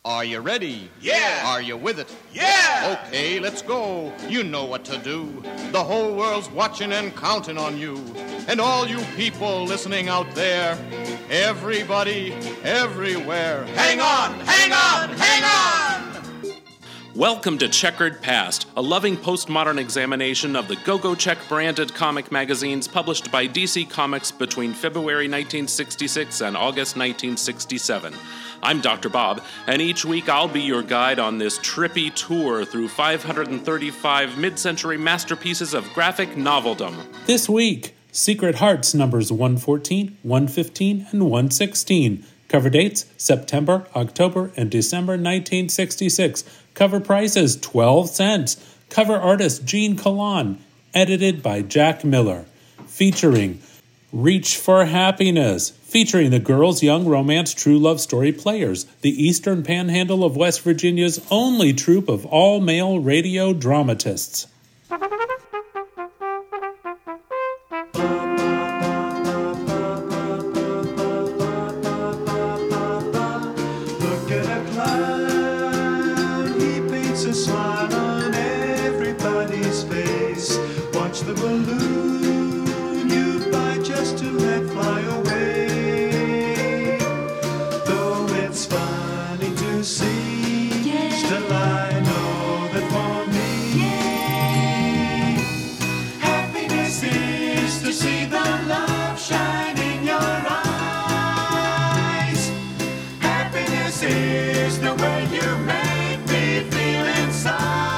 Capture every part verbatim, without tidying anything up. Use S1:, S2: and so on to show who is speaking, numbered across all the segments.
S1: Are you ready?
S2: Yeah!
S1: Are you with it?
S2: Yeah!
S1: Okay, let's go. You know what to do. The whole world's watching and counting on you. And all you people listening out there, everybody, everywhere, hang on, hang on, hang on!
S3: Welcome to Checkered Past, a loving postmodern examination of the Go-Go Check branded comic magazines published by D C Comics between February nineteen sixty-six and August nineteen sixty-seven. I'm Doctor Bob, and each week I'll be your guide on this trippy tour through five hundred thirty-five mid-century masterpieces of graphic noveldom.
S4: This week, Secret Hearts numbers one fourteen, one fifteen, and one sixteen. Cover dates, September, October, and December nineteen sixty-six. Cover prices, twelve cents. Cover artist, Gene Colan. Edited by Jack Miller. Featuring Reach for Happiness. Featuring the Girls' Young Romance True Love Story Players, the Eastern Panhandle of West Virginia's only troupe of all-male radio dramatists.
S5: The balloon you buy just to let fly away. Though it's funny to see, yeah. Still I know that for me, yeah. Happiness is to see the love shine in your eyes. Happiness is the way you make me feel inside.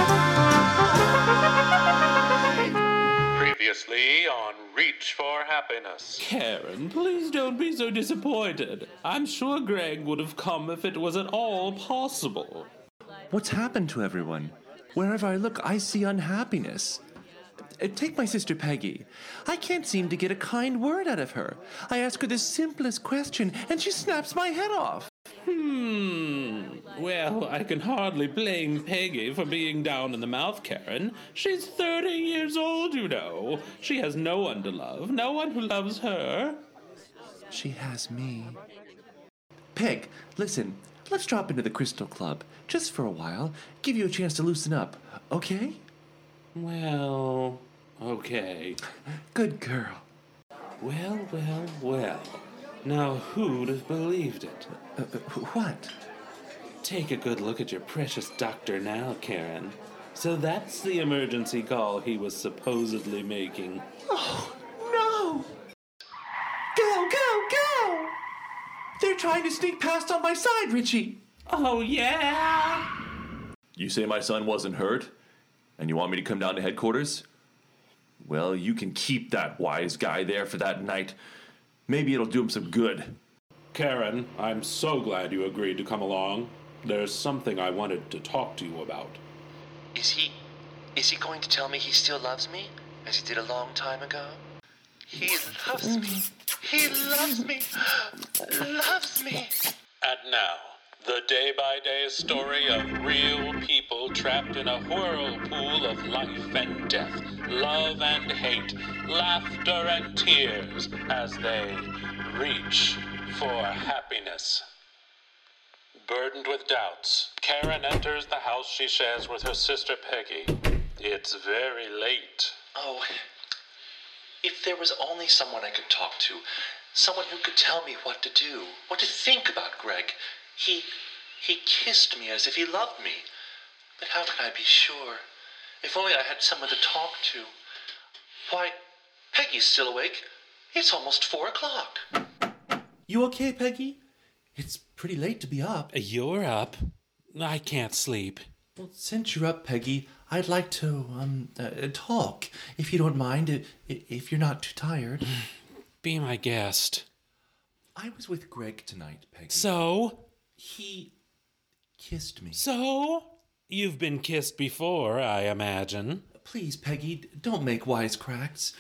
S3: On Reach for Happiness.
S6: Karen, please don't be so disappointed. I'm sure Greg would have come if it was at all possible.
S7: What's happened to everyone? Wherever I look, I see unhappiness. Uh, Take my sister Peggy. I can't seem to get a kind word out of her. I ask her the simplest question, and she snaps my head off.
S6: Hmm. Well, I can hardly blame Peggy for being down in the mouth, Karen. She's thirty years old, you know. She has no one to love, no one who loves her.
S7: She has me. Peg, listen, let's drop into the Crystal Club, just for a while. Give you a chance to loosen up, okay?
S6: Well, okay.
S7: Good girl.
S6: Well, well, well. Now, who'd have believed it?
S7: Uh, what?
S6: Take a good look at your precious doctor now, Karen. So that's the emergency call he was supposedly making.
S7: Oh, no! Go, go, go! They're trying to sneak past on my side, Richie.
S6: Oh, yeah?
S8: You say my son wasn't hurt? And you want me to come down to headquarters? Well, you can keep that wise guy there for that night. Maybe it'll do him some good.
S6: Karen, I'm so glad you agreed to come along. There's something I wanted to talk to you about.
S9: Is he... is he going to tell me he still loves me, as he did a long time ago? He loves me. He loves me. Loves me.
S3: And now, the day-by-day story of real people trapped in a whirlpool of life and death, love and hate, laughter and tears, as they reach for happiness. Burdened with doubts, Karen enters the house she shares with her sister Peggy. It's very late.
S9: Oh, if there was only someone I could talk to, someone who could tell me what to do, what to think about Greg. He, he kissed me as if he loved me. But how could I be sure? If only I had someone to talk to. Why, Peggy's still awake. It's almost four o'clock.
S7: You okay, Peggy? It's pretty late to be up.
S6: You're up. I can't sleep.
S7: Well, since you're up, Peggy, I'd like to, um, uh, talk, if you don't mind, uh, if you're not too tired.
S6: Be my guest.
S7: I was with Greg tonight, Peggy.
S6: So?
S7: He kissed me.
S6: So? You've been kissed before, I imagine.
S7: Please, Peggy, don't make wisecracks.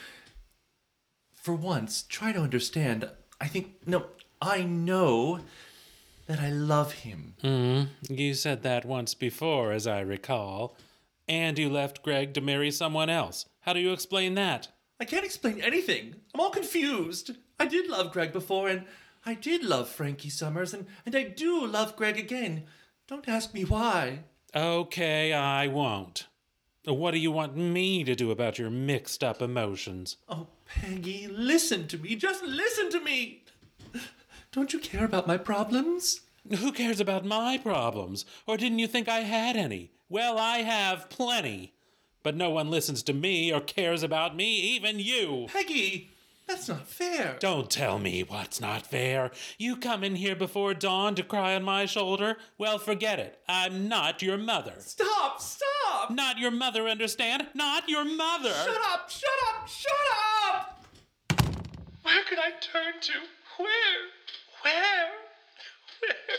S7: For once, try to understand. I think, no, I know that I love him.
S6: Hmm. You said that once before, as I recall. And you left Greg to marry someone else. How do you explain that?
S7: I can't explain anything. I'm all confused. I did love Greg before, and I did love Frankie Summers, and, and I do love Greg again. Don't ask me why.
S4: Okay, I won't. What do you want me to do about your mixed up emotions?
S7: Oh, Peggy, listen to me. Just listen to me. Don't you care about my problems?
S4: Who cares about my problems? Or didn't you think I had any? Well, I have plenty. But no one listens to me or cares about me, even you.
S7: Peggy, that's not fair.
S4: Don't tell me what's not fair. You come in here before dawn to cry on my shoulder? Well, forget it. I'm not your mother.
S7: Stop, stop!
S4: Not your mother, understand? Not your mother.
S7: Shut up, shut up, shut up!
S9: Where can I turn to? Where? Where? Where?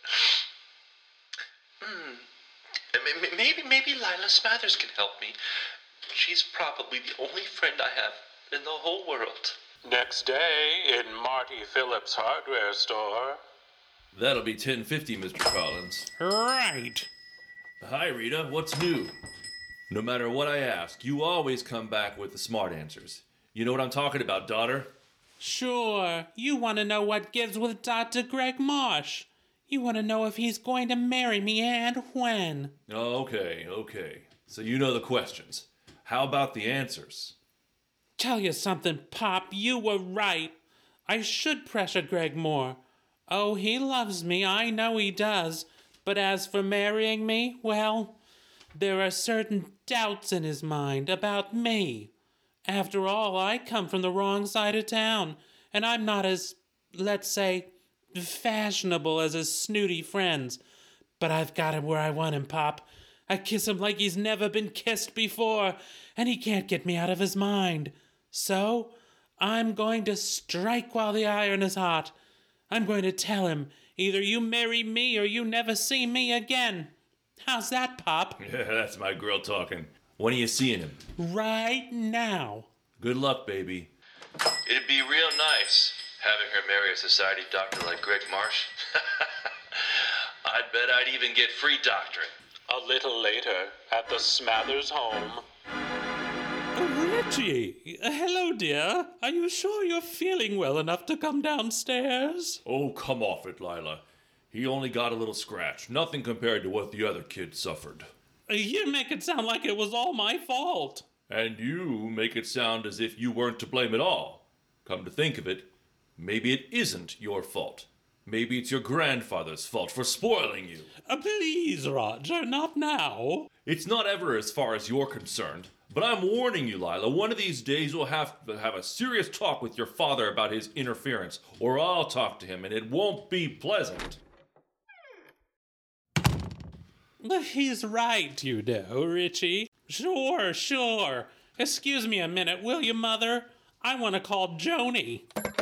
S9: Hmm. M- m- Maybe, maybe Lila Smathers can help me. She's probably the only friend I have in the whole world.
S3: Next day in Marty Phillips' hardware store.
S8: That'll be ten fifty, Mister Collins.
S4: Right.
S8: Hi, Rita. What's new? No matter what I ask, you always come back with the smart answers. You know what I'm talking about, daughter?
S4: Sure. You want to know what gives with Doctor Greg Marsh. You want to know if he's going to marry me and when.
S8: Okay, okay. So you know the questions. How about the answers?
S4: Tell you something, Pop, you were right. I should pressure Greg more. Oh, he loves me, I know he does. But as for marrying me, well, there are certain doubts in his mind about me. After all, I come from the wrong side of town, and I'm not as, let's say, fashionable as his snooty friends. But I've got him where I want him, Pop. I kiss him like he's never been kissed before, and he can't get me out of his mind. So, I'm going to strike while the iron is hot. I'm going to tell him, either you marry me or you never see me again. How's that, Pop?
S8: Yeah, that's my girl talking. When are you seeing him?
S4: Right now.
S8: Good luck, baby.
S9: It'd be real nice having her marry a society doctor like Greg Marsh. I'd bet I'd even get free doctoring.
S3: A little later, at the Smathers home.
S4: Oh, Reggie. Uh, hello, dear. Are you sure you're feeling well enough to come downstairs?
S8: Oh, come off it, Lila. He only got a little scratch. Nothing compared to what the other kid suffered.
S4: Uh, You make it sound like it was all my fault.
S8: And you make it sound as if you weren't to blame at all. Come to think of it, maybe it isn't your fault. Maybe it's your grandfather's fault for spoiling you.
S4: Uh, please, Roger, not now.
S8: It's not ever as far as you're concerned. But I'm warning you, Lila, one of these days you'll have to have a serious talk with your father about his interference, or I'll talk to him, and it won't be pleasant.
S4: He's right, you know, Richie. Sure, sure. Excuse me a minute, will you, Mother? I want to call Joni.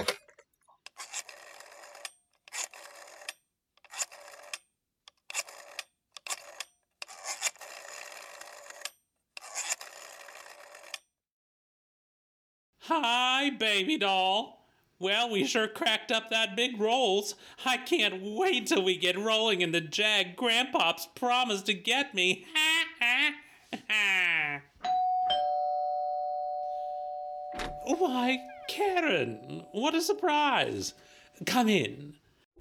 S4: Hi, baby doll. Well, we sure cracked up that big rolls. I can't wait till we get rolling in the jag Grandpop's promised to get me. Ha ha ha. Why, Karen, what a surprise. Come in.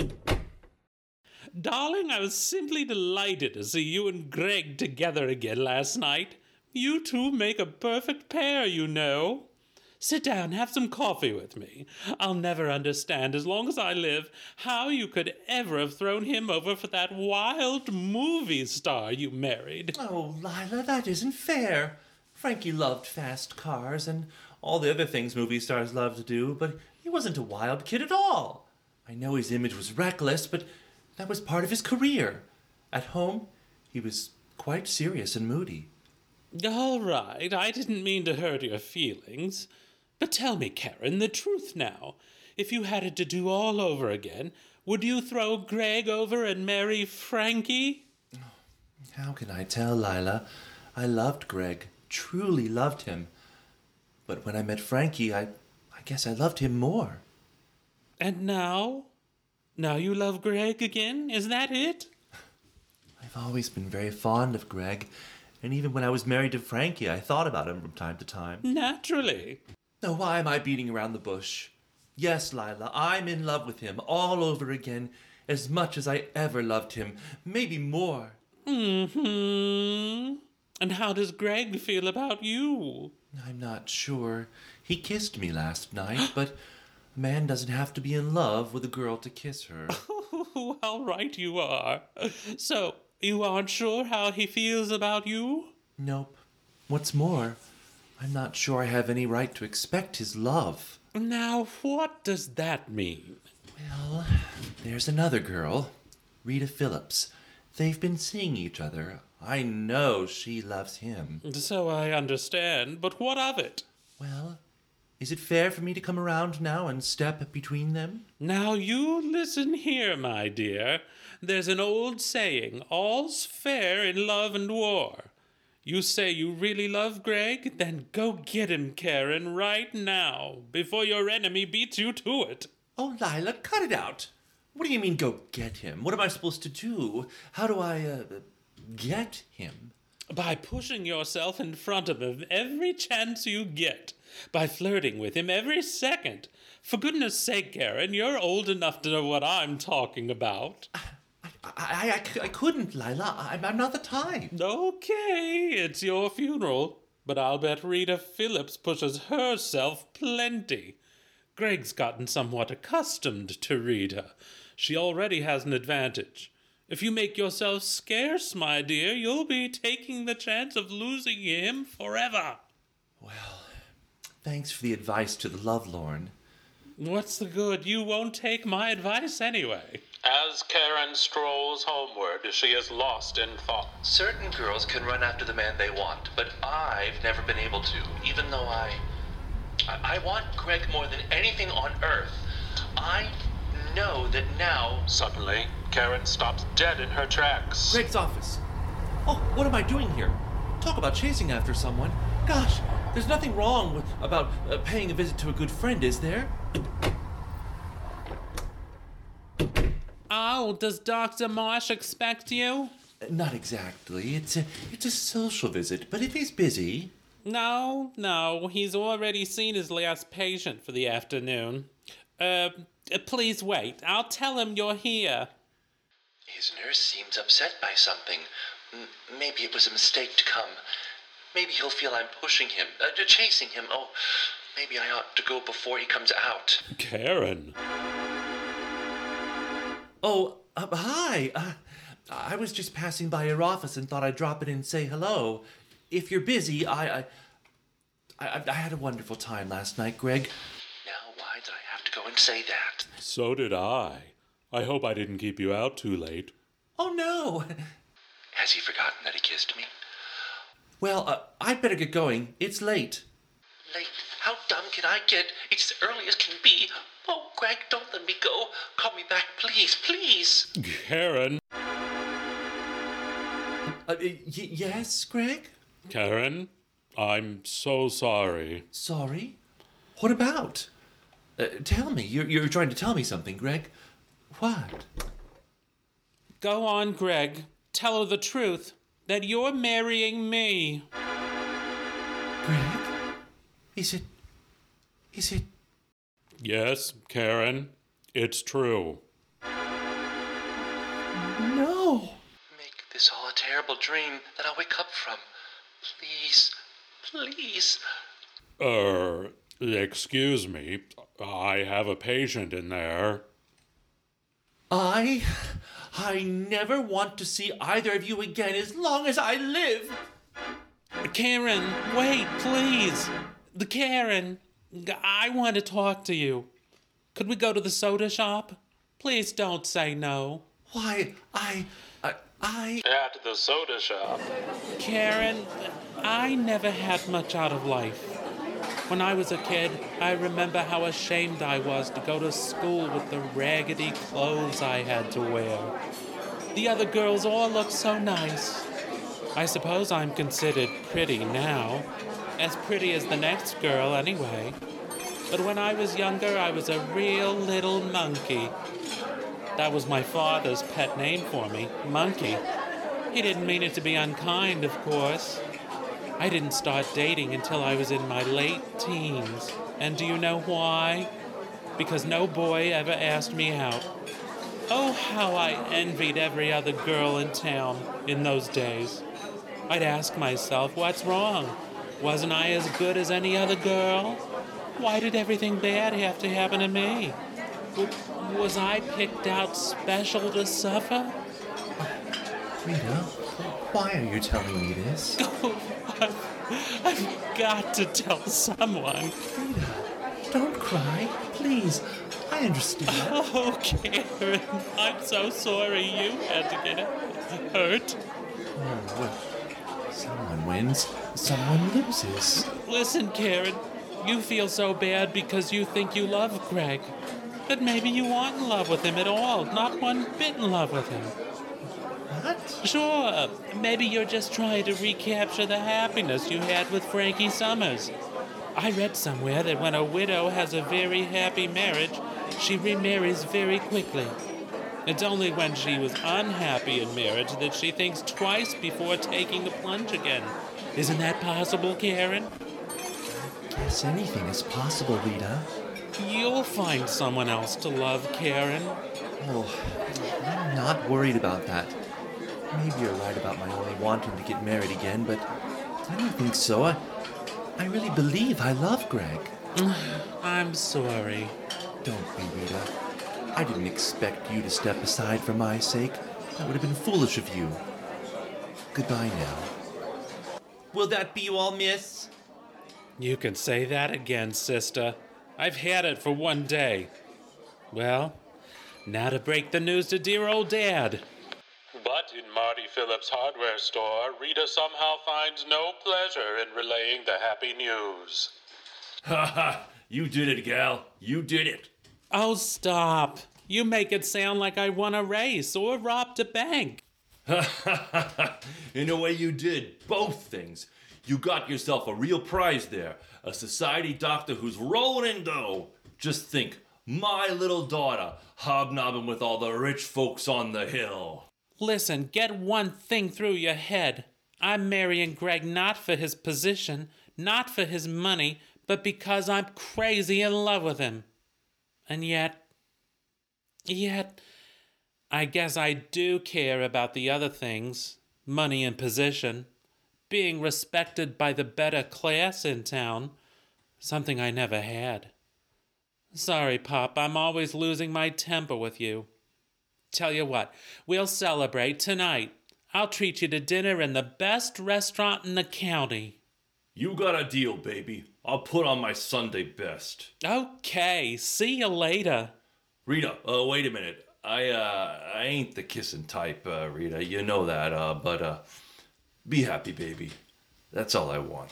S4: Darling, I was simply delighted to see you and Greg together again last night. You two make a perfect pair, you know. Sit down, have some coffee with me. I'll never understand, as long as I live, how you could ever have thrown him over for that wild movie star you married.
S7: Oh, Lila, that isn't fair. Frankie loved fast cars and all the other things movie stars love to do, but he wasn't a wild kid at all. I know his image was reckless, but that was part of his career. At home, he was quite serious and moody.
S4: All right, I didn't mean to hurt your feelings. But tell me, Karen, the truth now. If you had it to do all over again, would you throw Greg over and marry Frankie?
S7: How can I tell, Lila? I loved Greg, truly loved him. But when I met Frankie, I, I guess I loved him more.
S4: And now? Now you love Greg again? Is that it?
S7: I've always been very fond of Greg, and even when I was married to Frankie, I thought about him from time to time.
S4: Naturally.
S7: Now, why am I beating around the bush? Yes, Lila, I'm in love with him all over again, as much as I ever loved him, maybe more.
S6: Mm-hmm. And how does Greg feel about you?
S7: I'm not sure. He kissed me last night, but a man doesn't have to be in love with a girl to kiss her.
S6: Oh, how right you are. So, you aren't sure how he feels about you?
S7: Nope. What's more, I'm not sure I have any right to expect his love.
S6: Now, what does that mean?
S7: Well, there's another girl, Rita Phillips. They've been seeing each other. I know she loves him.
S6: So I understand, but what of it?
S7: Well, is it fair for me to come around now and step between them?
S6: Now you listen here, my dear. There's an old saying, all's fair in love and war. You say you really love Greg? Then go get him, Karen, right now, before your enemy beats you to it.
S7: Oh, Lila, cut it out. What do you mean, go get him? What am I supposed to do? How do I, uh, get him?
S6: By pushing yourself in front of him every chance you get. By flirting with him every second. For goodness sake, Karen, you're old enough to know what I'm talking about.
S7: I, I, I, I couldn't, Lila. I'm, I'm not the type.
S6: Okay, it's your funeral. But I'll bet Rita Phillips pushes herself plenty. Greg's gotten somewhat accustomed to Rita. She already has an advantage. If you make yourself scarce, my dear, you'll be taking the chance of losing him forever.
S7: Well, thanks for the advice to the lovelorn.
S6: What's the good? You won't take my advice anyway.
S3: As Karen strolls homeward, she is lost in thought.
S9: Certain girls can run after the man they want, but I've never been able to, even though I... I, I want Greg more than anything on earth. I know that now...
S3: Suddenly, Karen stops dead in her tracks.
S7: Greg's office. Oh, what am I doing here? Talk about chasing after someone. Gosh, there's nothing wrong with about uh, paying a visit to a good friend, is there?
S6: Oh, does Doctor Marsh expect you?
S7: Uh, not exactly. It's a it's a social visit, but if he's busy...
S6: No, no, he's already seen his last patient for the afternoon. Uh, please wait. I'll tell him you're here.
S9: His nurse seems upset by something. M- maybe it was a mistake to come. Maybe he'll feel I'm pushing him, uh, chasing him. Oh, maybe I ought to go before he comes out.
S6: Karen.
S7: Oh, uh, hi. Uh, I was just passing by your office and thought I'd drop in and say hello. If you're busy, I, I, I, I had a wonderful time last night, Greg.
S9: Now, why did I have to go and say that?
S4: So did I. I hope I didn't keep you out too late.
S7: Oh, no.
S9: Has he forgotten that he kissed me?
S7: Well, uh, I'd better get going. It's late.
S9: Late? How dumb can I get? It's as early as can be. Oh, Greg, don't let me go. Call me back, please, please.
S4: Karen.
S7: Uh, y- yes, Greg?
S4: Karen, I'm so sorry.
S7: Sorry? What about? Uh, tell me. You're, you're trying to tell me something, Greg. What?
S6: Go on, Greg. Tell her the truth. That you're marrying me.
S7: Greg? Is it... Is it...
S4: Yes, Karen, it's true.
S7: No!
S9: Make this all a terrible dream that I'll wake up from. Please, please.
S4: Er, excuse me. I have a patient in there.
S7: I... I never want to see either of you again as long as I live.
S6: Karen, wait, please. The Karen, I want to talk to you. Could we go to the soda shop? Please don't say no.
S7: Why, I... I... I...
S3: At the soda shop.
S6: Karen, I never had much out of life. When I was a kid, I remember how ashamed I was to go to school with the raggedy clothes I had to wear. The other girls all looked so nice. I suppose I'm considered pretty now. As pretty as the next girl, anyway. But when I was younger, I was a real little monkey. That was my father's pet name for me, Monkey. He didn't mean it to be unkind, of course. I didn't start dating until I was in my late teens. And do you know why? because no boy ever asked me out. Oh, how I envied every other girl in town in those days. I'd ask myself, what's wrong? Wasn't I as good as any other girl? Why did everything bad have to happen to me? W- was I picked out special to suffer?
S7: Rita, why are you telling me this?
S6: I've, I've got to tell someone.
S7: Rita, don't cry, please. I understand.
S6: Oh, Karen, I'm so sorry you had to get hurt.
S7: Oh, well, someone wins, someone loses.
S6: Listen, Karen, you feel so bad because you think you love Greg. But maybe you aren't in love with him at all, not one bit in love with him.
S7: What?
S6: Sure, maybe you're just trying to recapture the happiness you had with Frankie Summers. I read somewhere that when a widow has a very happy marriage, she remarries very quickly. It's only when she was unhappy in marriage that she thinks twice before taking the plunge again. Isn't that possible, Karen?
S7: Guess anything is possible, Rita.
S6: You'll find someone else to love, Karen.
S7: Oh, I'm not worried about that. Maybe you're right about my only wanting to get married again, but I don't think so. I, I really believe I love Greg.
S6: I'm sorry.
S7: Don't be, Rita. I didn't expect you to step aside for my sake. That would have been foolish of you. Goodbye now.
S2: Will that be all, miss?
S6: You can say that again, sister. I've had it for one day. Well, now to break the news to dear old Dad.
S3: But in Marty Phillips' hardware store, Rita somehow finds no pleasure in relaying the happy news.
S8: Ha ha! You did it, gal. You did it.
S6: Oh, stop. You make it sound like I won a race or robbed a bank.
S8: Ha ha ha ha! In a way, you did both things. You got yourself a real prize there. A society doctor who's rolling in dough. Just think, my little daughter hobnobbing with all the rich folks on the hill.
S6: Listen, get one thing through your head. I'm marrying Greg not for his position, not for his money, but because I'm crazy in love with him. And yet, yet, I guess I do care about the other things, money and position, being respected by the better class in town, something I never had. Sorry, Pop, I'm always losing my temper with you. Tell you what, we'll celebrate tonight. I'll treat you to dinner in the best restaurant in the county.
S8: You got a deal, baby. I'll put on my Sunday best.
S6: Okay, see you later.
S8: Rita, uh, wait a minute. I, uh, I ain't the kissing type, uh, Rita. You know that, uh, but, uh, be happy, baby. That's all I want.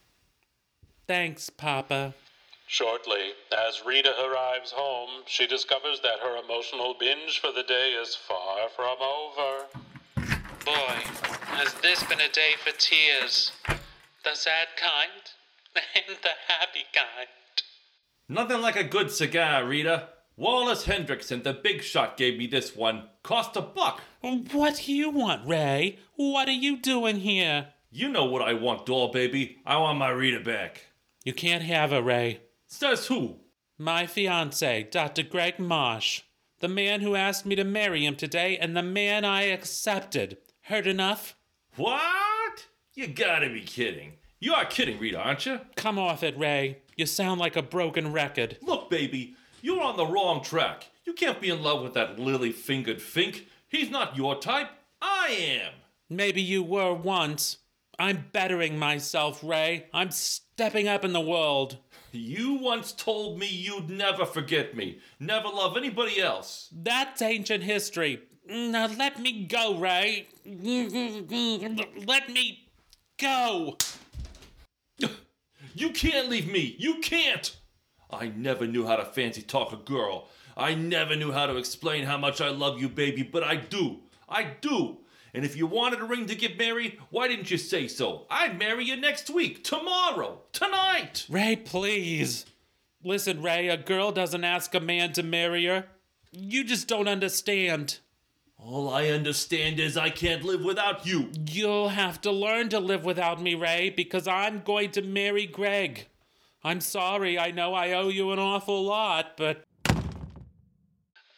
S6: Thanks, Papa.
S3: Shortly, as Rita arrives home, she discovers that her emotional binge for the day is far from over. Boy, has this been a day for tears. The sad kind and the happy kind.
S8: Nothing like a good cigar, Rita. Wallace Hendrickson, the big shot, gave me this one. Cost a buck.
S6: What do you want, Ray? What are you doing here?
S8: You know what I want, doll baby. I want my Rita back.
S6: You can't have her, Ray.
S8: Says who?
S6: My fiancé, Doctor Greg Marsh. The man who asked me to marry him today and the man I accepted. Heard enough?
S8: What? You gotta be kidding. You are kidding, Rita, aren't you?
S6: Come off it, Ray. You sound like a broken record.
S8: Look, baby, you're on the wrong track. You can't be in love with that lily-fingered fink. He's not your type. I am.
S6: Maybe you were once. I'm bettering myself, Ray. I'm stepping up in the world.
S8: You once told me you'd never forget me, never love anybody else.
S6: That's ancient history. Now let me go, Ray. Let me go.
S8: You can't leave me. You can't. I never knew how to fancy talk a girl. I never knew how to explain how much I love you, baby, but I do. I do. And if you wanted a ring to get married, why didn't you say so? I'd marry you next week, tomorrow, tonight.
S6: Ray, please. Listen, Ray, a girl doesn't ask a man to marry her. You just don't understand.
S8: All I understand is I can't live without you.
S6: You'll have to learn to live without me, Ray, because I'm going to marry Greg. I'm sorry, I know I owe you an awful lot, but...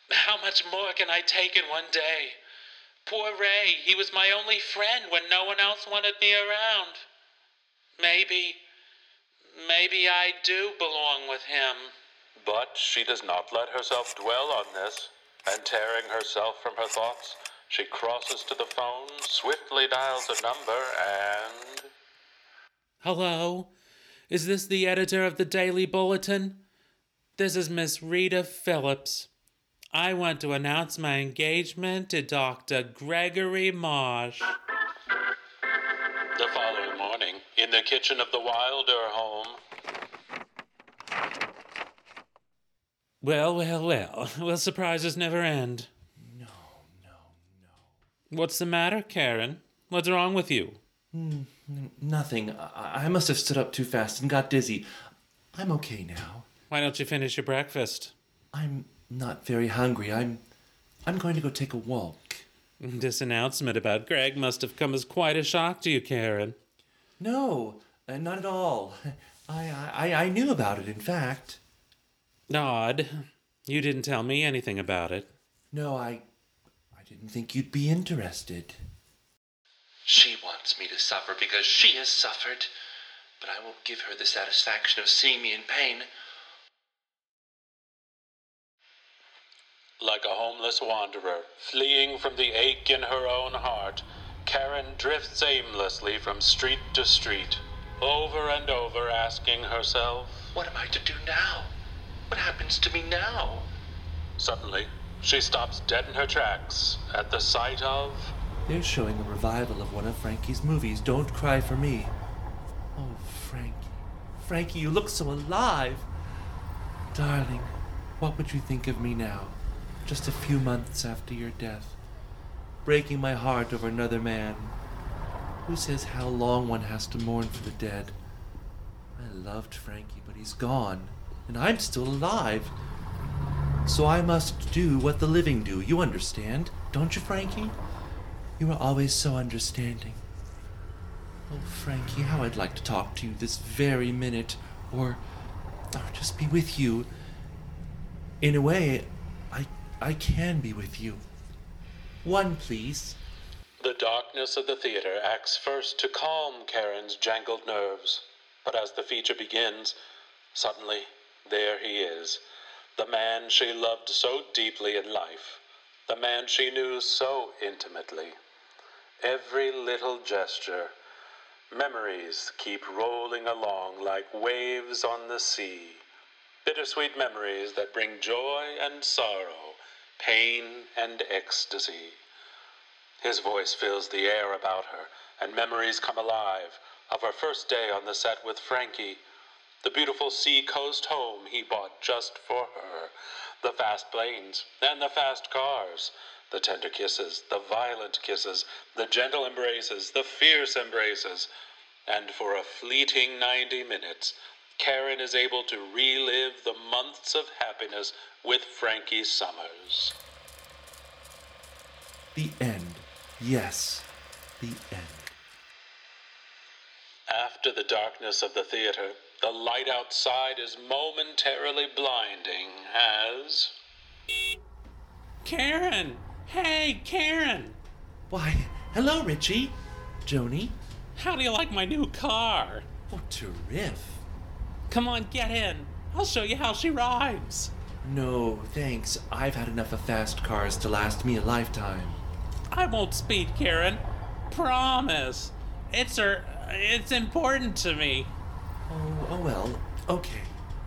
S3: How much more can I take in one day? Poor Ray, he was my only friend when no one else wanted me around. Maybe, maybe I do belong with him.
S9: But she does not let herself dwell on this, and tearing herself from her thoughts, she crosses to the phone, swiftly dials a number, and...
S4: Hello? Is this the editor of the Daily Bulletin? This is Miss Rita Phillips. I want to announce my engagement to Doctor Gregory Marsh.
S9: The following morning, in the kitchen of the Wilder home...
S4: Well, well, well. Will surprises never end?
S7: No, no, no.
S4: What's the matter, Karen? What's wrong with you?
S7: Mm, n- nothing. I-, I must have stood up too fast and got dizzy. I'm okay now.
S4: Why don't you finish your breakfast?
S7: I'm not very hungry. I'm... I'm going to go take a walk.
S4: This announcement about Greg must have come as quite a shock to you, Karen.
S7: No, uh, not at all. I, I, I knew about it, in fact.
S4: Odd. You didn't tell me anything about it.
S7: No, I... I didn't think you'd be interested.
S9: She wants me to suffer because she has suffered, but I won't give her the satisfaction of seeing me in pain. Like a homeless wanderer, fleeing from the ache in her own heart, Karen drifts aimlessly from street to street, over and over asking herself, what am I to do now? What happens to me now? Suddenly, she stops dead in her tracks at the sight of...
S7: They're showing a revival of one of Frankie's movies, Don't Cry for Me. Oh, Frankie. Frankie, you look so alive. Darling, what would you think of me now, just a few months after your death? Breaking my heart over another man. Who says how long one has to mourn for the dead? I loved Frankie, but he's gone, and I'm still alive. So I must do what the living do, you understand, don't you, Frankie? You are always so understanding. Oh, Frankie, how I'd like to talk to you this very minute, or, or just be with you. In a way, I, I can be with you. One, please.
S9: The darkness of the theater acts first to calm Karen's jangled nerves, but as the feature begins, suddenly, there he is, the man she loved so deeply in life, the man she knew so intimately. Every little gesture, memories keep rolling along like waves on the sea, bittersweet memories that bring joy and sorrow, pain and ecstasy. His voice fills the air about her, and memories come alive of her first day on the set with Frankie, the beautiful sea-coast home he bought just for her, the fast planes and the fast cars, the tender kisses, the violent kisses, the gentle embraces, the fierce embraces, and for a fleeting ninety minutes, Karen is able to relive the months of happiness with Frankie Summers.
S7: The end. Yes, the end.
S9: After the darkness of the theater, the light outside is momentarily blinding as...
S4: Karen! Hey, Karen!
S7: Why, hello, Richie. Joni.
S4: How do you like my new car?
S7: Oh, terrific.
S4: Come on, get in. I'll show you how she rides.
S7: No, thanks. I've had enough of fast cars to last me a lifetime.
S4: I won't speed, Karen. Promise. It's her. It's important to me.
S7: Oh, oh well. Okay.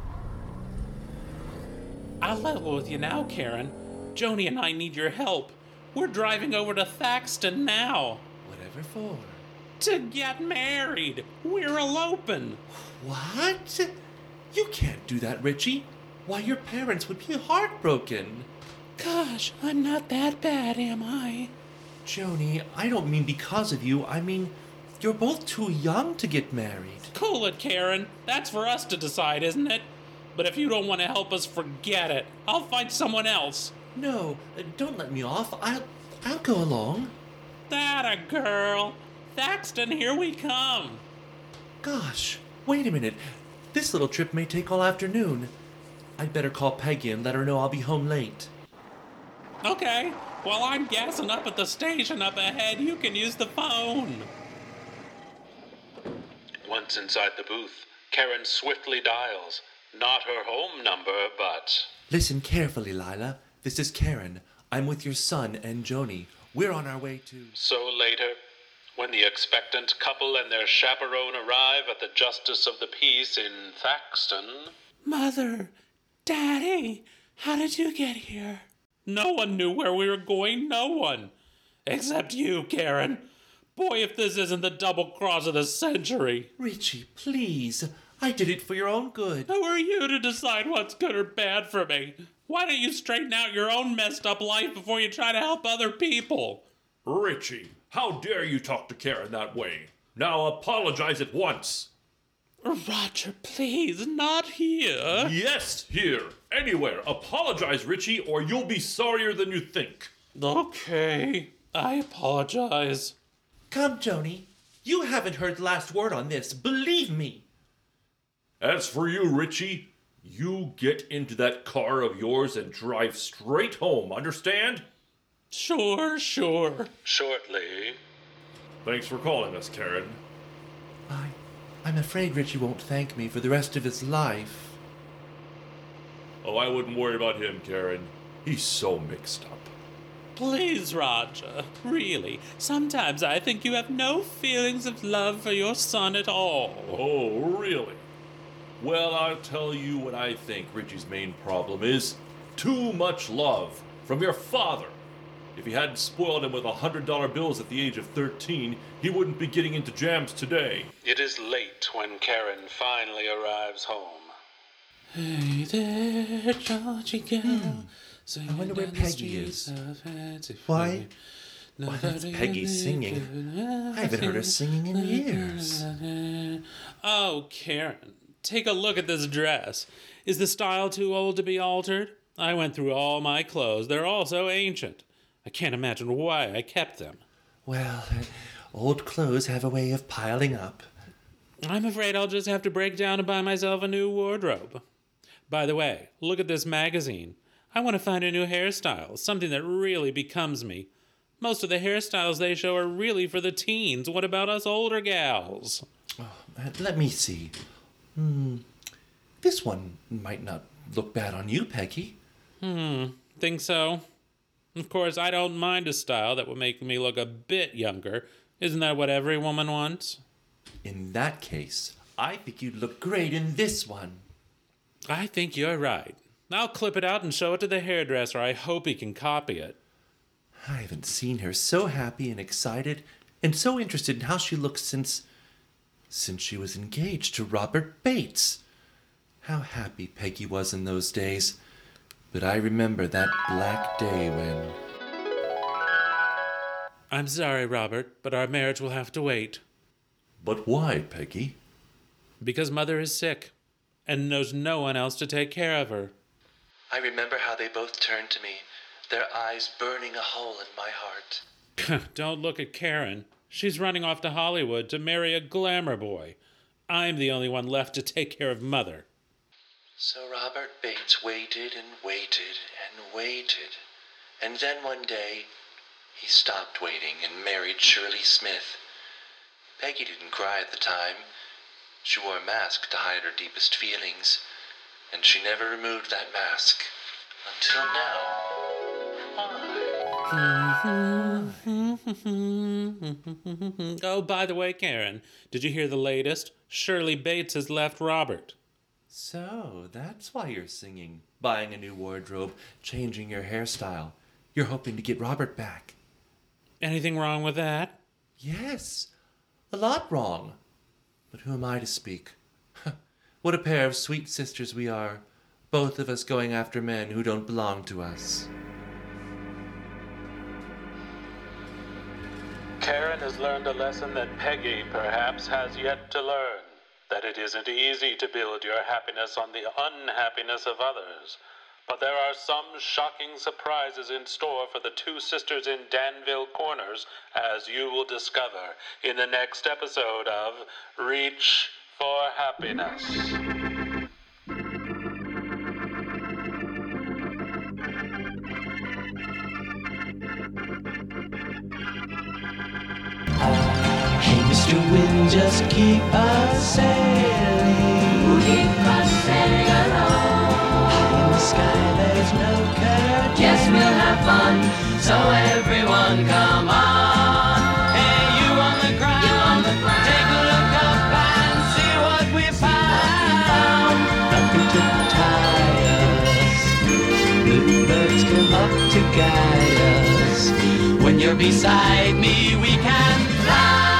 S4: I'll level with you now, Karen. Joni and I need your help. We're driving over to Thaxton now.
S7: Whatever for.
S4: To get married. We're eloping.
S7: What? You can't do that, Richie. Why, your parents would be heartbroken.
S4: Gosh, I'm not that bad, am I?
S7: Joni, I don't mean because of you. I mean, you're both too young to get married.
S4: Cool it, Karen. That's for us to decide, isn't it? But if you don't want to help us, forget it. I'll find someone else.
S7: No, don't let me off. I'll, I'll go along.
S4: That a girl. Thaxton, here we come.
S7: Gosh, wait a minute. This little trip may take all afternoon. I'd better call Peggy and let her know I'll be home late.
S6: Okay, while I'm gassing up at the station up ahead, you can use the phone.
S3: Once inside the booth, Karen swiftly dials. Not her home number, but...
S7: Listen carefully, Lila. This is Karen. I'm with your son and Joni. We're on our way to...
S3: So later, when the expectant couple and their chaperone arrive at the Justice of the Peace in Thaxton...
S6: Mother, Daddy, how did you get here? No one knew where we were going, no one. Except you, Karen. Boy, if this isn't the double cross of the century.
S7: Richie, please. I did it for your own good.
S6: Who are you to decide what's good or bad for me? Why don't you straighten out your own messed up life before you try to help other people?
S8: Richie, how dare you talk to Karen that way? Now apologize at once.
S6: Roger, please, not here.
S8: Yes, here. Anywhere. Apologize, Richie, or you'll be sorrier than you think.
S6: Okay, I apologize.
S7: Come, Joni. You haven't heard the last word on this. Believe me.
S8: As for you, Richie, you get into that car of yours and drive straight home, understand?
S6: Sure, sure.
S3: Shortly...
S8: Thanks for calling us, Karen.
S7: I, I'm afraid Richie won't thank me for the rest of his life.
S8: Oh, I wouldn't worry about him, Karen. He's so mixed up.
S6: Please, Roger, really, sometimes I think you have no feelings of love for your son at all.
S8: Oh, really? Well, I'll tell you what I think Richie's main problem is. Too much love from your father. If he hadn't spoiled him with one hundred dollar bills at the age of thirteen, he wouldn't be getting into jams today.
S3: It is late when Karen finally arrives home.
S6: Hey there, Georgie girl.
S7: Hmm. I wonder where Peggy is. Why? Why, that's Peggy singing. I haven't heard her singing in years.
S6: Oh, Karen, take a look at this dress. Is the style too old to be altered? I went through all my clothes. They're all so ancient. I can't imagine why I kept them.
S7: Well, old clothes have a way of piling up.
S6: I'm afraid I'll just have to break down and buy myself a new wardrobe. By the way, look at this magazine. I want to find a new hairstyle, something that really becomes me. Most of the hairstyles they show are really for the teens. What about us older gals?
S7: Oh, let me see. Hmm. This one might not look bad on you, Peggy.
S6: Hmm. Think so? Of course, I don't mind a style that would make me look a bit younger. Isn't that what every woman wants?
S7: In that case, I think you'd look great in this one.
S6: I think you're right. I'll clip it out and show it to the hairdresser. I hope he can copy it.
S7: I haven't seen her so happy and excited and so interested in how she looks since... since she was engaged to Robert Bates. How happy Peggy was in those days. But I remember that black day when...
S6: I'm sorry, Robert, but our marriage will have to wait.
S8: But why, Peggy?
S6: Because Mother is sick and knows no one else to take care of her.
S9: I remember how they both turned to me, their eyes burning a hole in my heart.
S6: Don't look at Karen. She's running off to Hollywood to marry a glamour boy. I'm the only one left to take care of Mother.
S9: So Robert Bates waited and waited and waited. And then one day, he stopped waiting and married Shirley Smith. Peggy didn't cry at the time. She wore a mask to hide her deepest feelings. And she never removed that mask. Until now. Why?
S6: Oh, by the way, Karen, did you hear the latest? Shirley Bates has left Robert.
S7: So, that's why you're singing. Buying a new wardrobe, changing your hairstyle. You're hoping to get Robert back.
S6: Anything wrong with that?
S7: Yes, a lot wrong. But who am I to speak? What a pair of sweet sisters we are, both of us going after men who don't belong to us.
S3: Karen has learned a lesson that Peggy perhaps has yet to learn. That it isn't easy to build your happiness on the unhappiness of others. But there are some shocking surprises in store for the two sisters in Danville Corners, as you will discover in the next episode of Reach for Happiness.
S5: East or wind, just keep us sailing.
S10: Keep us sailing along.
S5: High in the sky, there's no curtain.
S10: Yes, we'll have fun, so everyone come on.
S5: Hey, you on the ground,
S10: You on the ground.
S5: take a look up and see what we found. Nothing to tie us. Bluebirds come up to guide us. When you're beside me, we can fly.